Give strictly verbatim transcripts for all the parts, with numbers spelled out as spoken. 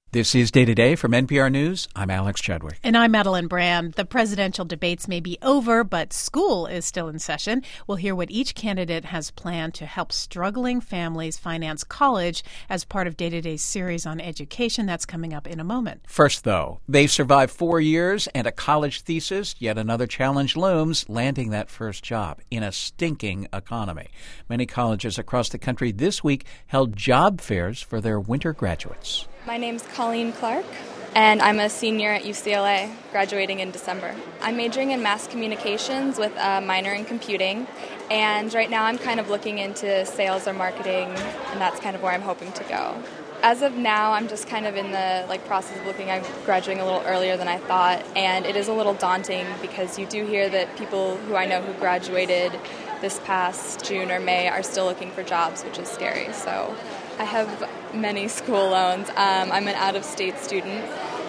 This is Day to Day from N P R News. I'm Alex Chadwick. And I'm Madeline Brand. The presidential debates may be over, but school is still in session. We'll hear what each candidate has planned to help struggling families finance college as part of Day to Day's series on education. That's coming up in a moment. First, though, they've survived four years and a college thesis. Yet another challenge looms, landing that first job in a stinking economy. Many colleges across the country this week held job fairs for their winter graduates. My name's Colleen Clark, and I'm a senior at U C L A, graduating in December. I'm majoring in mass communications with a minor in computing, and right now I'm kind of looking into sales or marketing, and that's kind of where I'm hoping to go. As of now, I'm just kind of in the like process of looking. I'm graduating a little earlier than I thought, and it is a little daunting because you do hear that people who I know who graduated this past June or May are still looking for jobs, which is scary. So I have many school loans. Um, I'm an out-of-state student,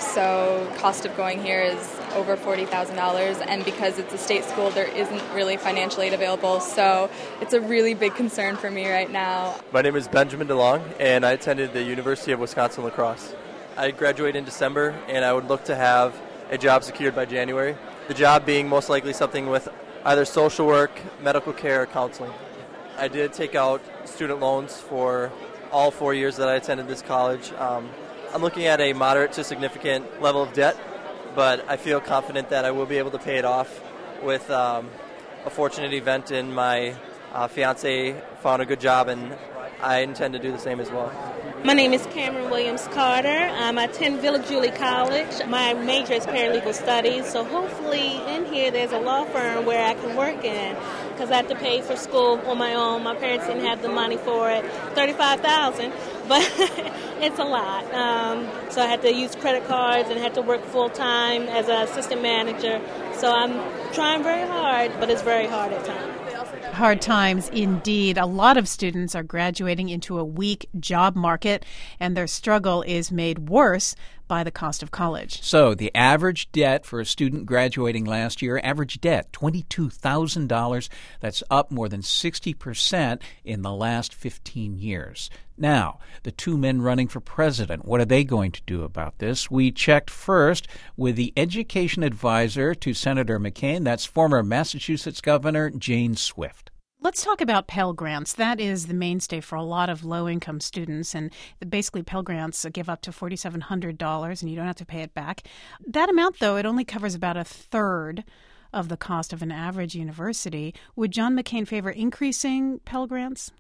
so cost of going here is over forty thousand dollars, and because it's a state school, there isn't really financial aid available, so it's a really big concern for me right now. My name is Benjamin DeLong, and I attended the University of Wisconsin-La Crosse. I graduate in December, and I would look to have a job secured by January, the job being most likely something with either social work, medical care, or counseling. I did take out student loans for all four years that I attended this college. Um, I'm looking at a moderate to significant level of debt, but I feel confident that I will be able to pay it off with um, a fortunate event in my uh, fiance found a good job, and I intend to do the same as well. My name is Cameron Williams Carter. Um, I attend Villa Julie College. My major is paralegal studies, so hopefully in here there's a law firm where I can work in, because I have to pay for school on my own. My parents didn't have the money for it, thirty-five thousand dollars, but it's a lot. Um, so I had to use credit cards and had to work full-time as an assistant manager. So I'm trying very hard, but it's very hard at times. Hard times indeed. A lot of students are graduating into a weak job market, and their struggle is made worse by the cost of college. So the average debt for a student graduating last year, average debt, twenty-two thousand dollars. That's up more than sixty percent in the last fifteen years. Now, the two men running for president, what are they going to do about this? We checked first with the education advisor to Senator McCain. That's former Massachusetts Governor Jane Swift. Let's talk about Pell Grants. That is the mainstay for a lot of low-income students, and basically Pell Grants give up to four thousand seven hundred dollars, and you don't have to pay it back. That amount, though, it only covers about a third of the cost of an average university. Would John McCain favor increasing Pell Grants?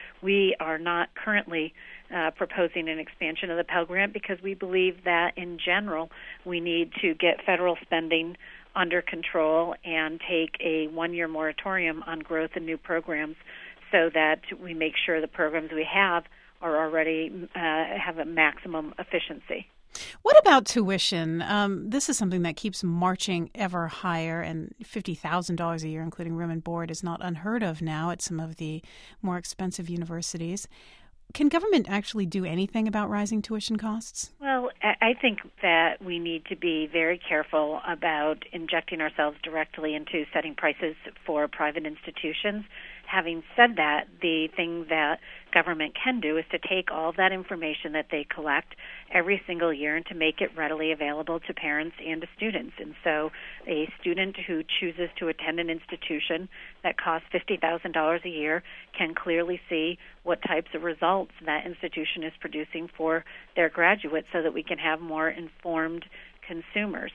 We are not currently uh, proposing an expansion of the Pell Grant because we believe that, in general, we need to get federal spending under control and take a one-year moratorium on growth and new programs so that we make sure the programs we have are already uh, have a maximum efficiency. What about tuition? Um, this is something that keeps marching ever higher, and fifty thousand dollars a year, including room and board, is not unheard of now at some of the more expensive universities. Can government actually do anything about rising tuition costs? Well, I think that we need to be very careful about injecting ourselves directly into setting prices for private institutions. Having said that, the thing that government can do is to take all of that information that they collect every single year and to make it readily available to parents and to students. And so a student who chooses to attend an institution that costs fifty thousand dollars a year can clearly see what types of results that institution is producing for their graduates so that we can have more informed consumers.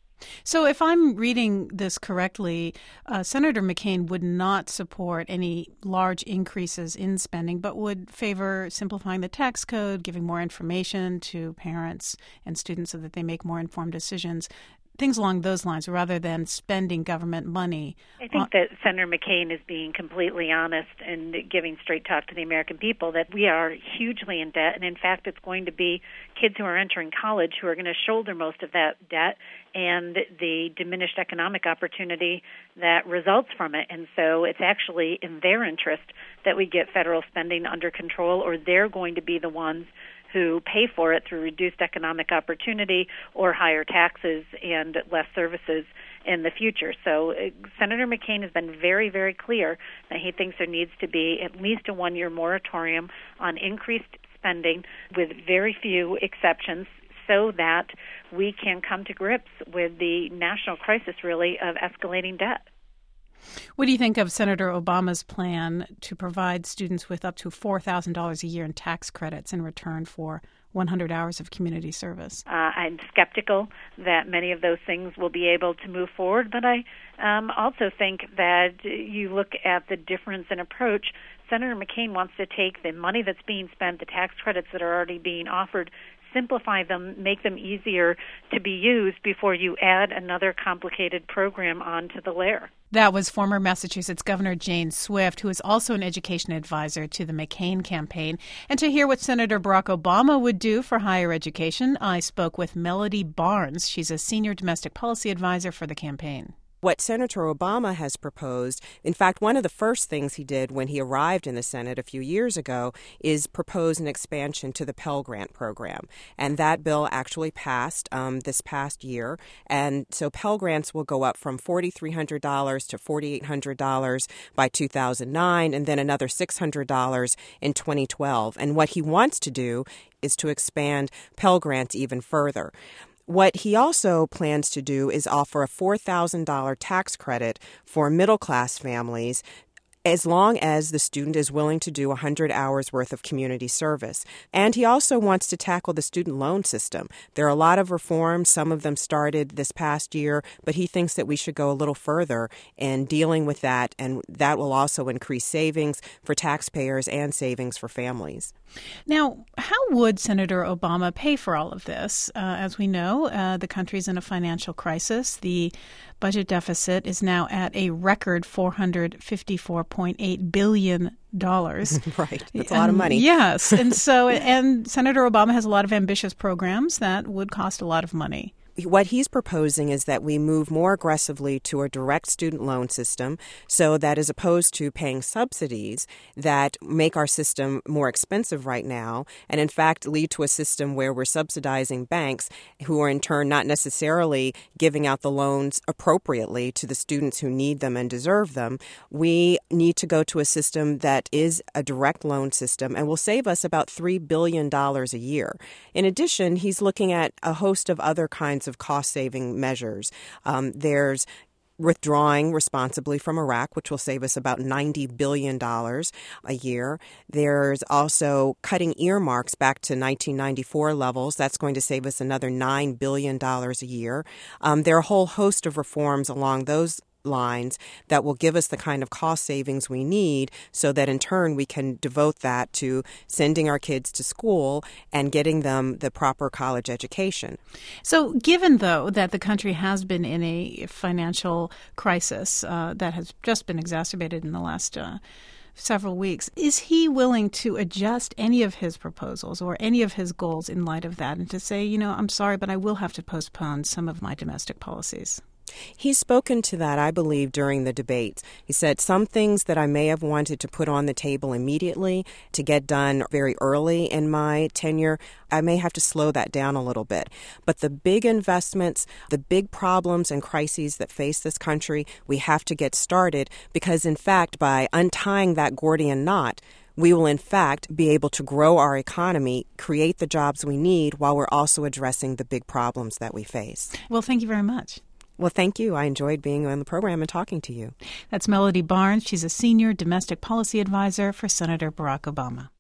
So if I'm reading this correctly, uh, Senator McCain would not support any large increases in spending, but would favor simplifying the tax code, giving more information to parents and students so that they make more informed decisions. Things along those lines, rather than spending government money. I think that Senator McCain is being completely honest and giving straight talk to the American people that we are hugely in debt, and in fact it's going to be kids who are entering college who are going to shoulder most of that debt and the diminished economic opportunity that results from it. And so it's actually in their interest that we get federal spending under control, or they're going to be the ones who pay for it through reduced economic opportunity or higher taxes and less services in the future. So uh, Senator McCain has been very, very clear that he thinks there needs to be at least a one-year moratorium on increased spending with very few exceptions, so that we can come to grips with the national crisis, really, of escalating debt. What do you think of Senator Obama's plan to provide students with up to four thousand dollars a year in tax credits in return for one hundred hours of community service? Uh, I'm skeptical that many of those things will be able to move forward, but I um, also think that you look at the difference in approach. Senator McCain wants to take the money that's being spent, the tax credits that are already being offered, simplify them, make them easier to be used before you add another complicated program onto the layer. That was former Massachusetts Governor Jane Swift, who is also an education advisor to the McCain campaign. And to hear what Senator Barack Obama would do for higher education, I spoke with Melody Barnes. She's a senior domestic policy advisor for the campaign. What Senator Obama has proposed, in fact, one of the first things he did when he arrived in the Senate a few years ago is propose an expansion to the Pell Grant program. And that bill actually passed um, this past year. And so Pell Grants will go up from four thousand three hundred dollars to four thousand eight hundred dollars by two thousand nine, and then another six hundred dollars in twenty twelve. And what he wants to do is to expand Pell Grants even further. What he also plans to do is offer a four thousand dollars tax credit for middle-class families as long as the student is willing to do one hundred hours worth of community service. And he also wants to tackle the student loan system. There are a lot of reforms. Some of them started this past year, but he thinks that we should go a little further in dealing with that, and that will also increase savings for taxpayers and savings for families. Now, how would Senator Obama pay for all of this? Uh, as we know, uh, the country's in a financial crisis. The budget deficit is now at a record four hundred fifty-four point eight billion dollars. Right. That's a lot of money. Yes. And so, and Senator Obama has a lot of ambitious programs that would cost a lot of money. What he's proposing is that we move more aggressively to a direct student loan system so that as opposed to paying subsidies that make our system more expensive right now and in fact lead to a system where we're subsidizing banks who are in turn not necessarily giving out the loans appropriately to the students who need them and deserve them, we need to go to a system that is a direct loan system and will save us about three billion dollars a year. In addition, he's looking at a host of other kinds of cost-saving measures. Um, there's withdrawing responsibly from Iraq, which will save us about ninety billion dollars a year. There's also cutting earmarks back to nineteen ninety-four levels. That's going to save us another nine billion dollars a year. Um, there are a whole host of reforms along those lines that will give us the kind of cost savings we need so that in turn we can devote that to sending our kids to school and getting them the proper college education. So given, though, that the country has been in a financial crisis uh, that has just been exacerbated in the last uh, several weeks, is he willing to adjust any of his proposals or any of his goals in light of that and to say, you know, I'm sorry, but I will have to postpone some of my domestic policies? He's spoken to that, I believe, during the debates. He said some things that I may have wanted to put on the table immediately to get done very early in my tenure, I may have to slow that down a little bit. But the big investments, the big problems and crises that face this country, we have to get started because, in fact, by untying that Gordian knot, we will, in fact, be able to grow our economy, create the jobs we need while we're also addressing the big problems that we face. Well, thank you very much. Well, thank you. I enjoyed being on the program and talking to you. That's Melody Barnes. She's a senior domestic policy advisor for Senator Barack Obama.